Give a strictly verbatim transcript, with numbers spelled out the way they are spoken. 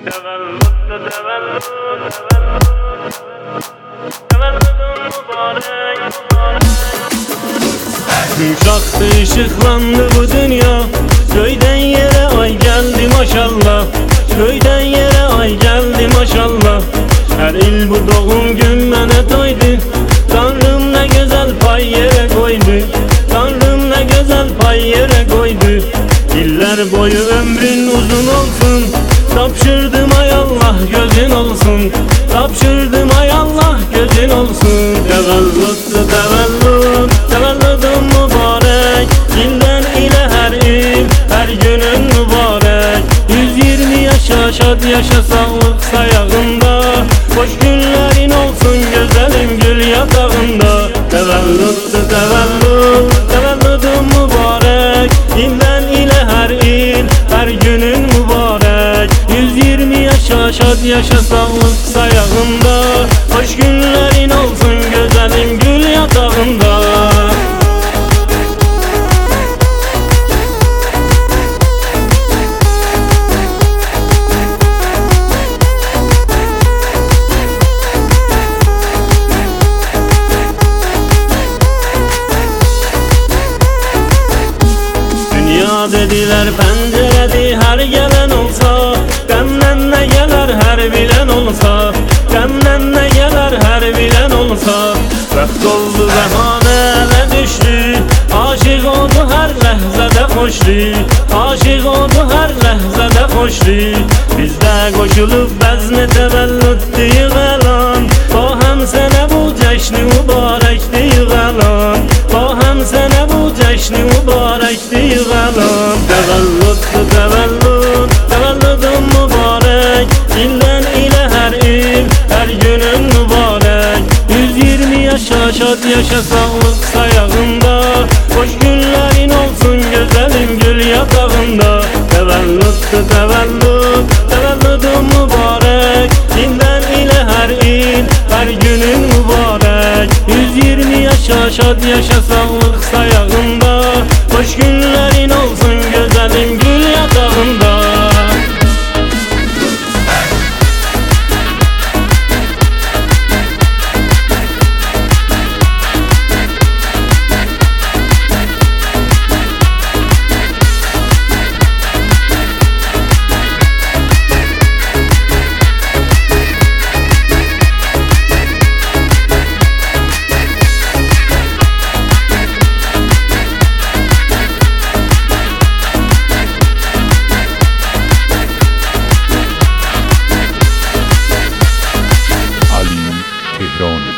Tevellüt tevellüt tevellüdün mübarek. Yumuşaktı, ışıklandı bu dünya. Köyden yere ay geldi maşallah. Köyden yere ay geldi maşallah. Her il bu doğum gününe doydu. Tanrım ne güzel pay yere koydu. Tanrım ne güzel pay yere koydu. Yıllar boyu ömrün uzun olsun. Tapşırdım ay Allah gözün olsun. Tapşırdım ay Allah gözün olsun. Tevellüt tevellüt tevellüdün mübarek. İlden ile her il her günün mübarek. Yüz yirmi yaşa şad yaşa sağlık sayağında. Hoş günlerin olsun güzelim gül yatağında. Tevellüt tevellüt tevellüdün mübarek. İlden ile her il her günün mübarek. Yüz yirmi yaşa şad yaşa sağlık sayağında. Hoş günlerin olsun güzelim gül yatağında. Dünya dediler penceredi, her gelen olsa demden ne gelir her bilen olsa. Demden ne gelir her bilen olsa. Vakt oldu behanele düştü. Aşık oldu her lehzede hoştu. Aşık oldu her lehzede hoştu. Biz de koşulup bezme tevellüt diyelan. O hem sene bu ceşni mübarek diyelan. O hem sene bu ceşni mübarek diyelan. Tevellüt tevellüt tevellüdün mübarek. İlden ile her il her günün mübarek. Yüz yirmi yaşa şad yaşa sağlık sayağında. Hoş günlerin olsun güzelim gül yatağında. Tevellüt tevellüt tevellüdün mübarek. İlden ile her il her günün mübarek. Yüz yirmi yaşa şad yaşa sağlık sayağında. Hoş günlerin olsun güzelim gül yatağında. Tehran